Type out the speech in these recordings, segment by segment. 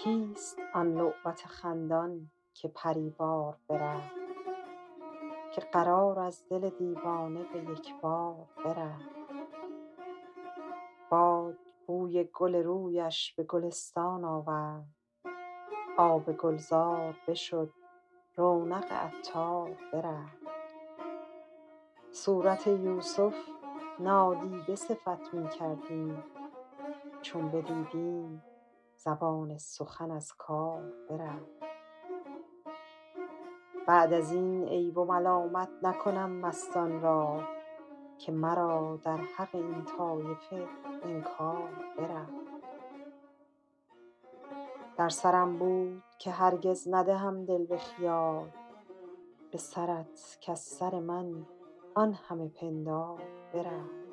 کیست آن لعبت خندان که پریوار برفت، که قرار از دل دیوانه به یکبار برفت. باد بوی گل رویش به گلستان آورد، آب گلزار بشد رونق عطار برفت. صورت یوسف نادیده صفت می کردیم، چون بدیدیم زبان سخن از کار برفت. بعد از این عیب و ملامت نکنم مستان را، که مرا در حق این طایفه انکار برفت. در سرم بود که هرگز ندهم دل به خیال، به سرت کز سر من آن همه پندار برفت.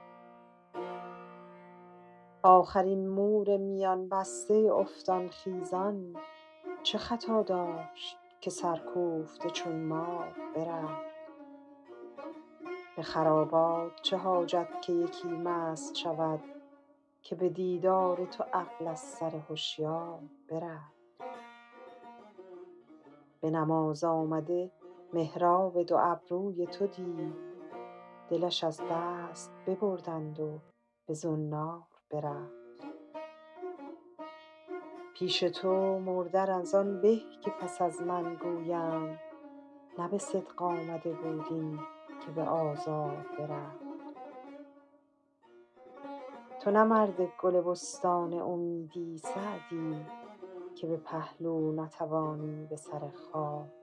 آخرین مور میان بسته افتان خیزان، چه خطا داشت که سرکوفته چون مار برفت. به خرابات چه حاجت که یکی مست شود، که به دیدار تو عقل از سر هشیار برفت. به نماز آمده محراب دو ابروی تو دید، دلش از دست ببردند و به زنار برفت. پیش تو مردن از آن به که پس از من گویند، نه به صدق آمده بود این که به آزار برفت. تو نه مرد گل بستان امیدی سعدی، که به پهلو نتوانی به سر خار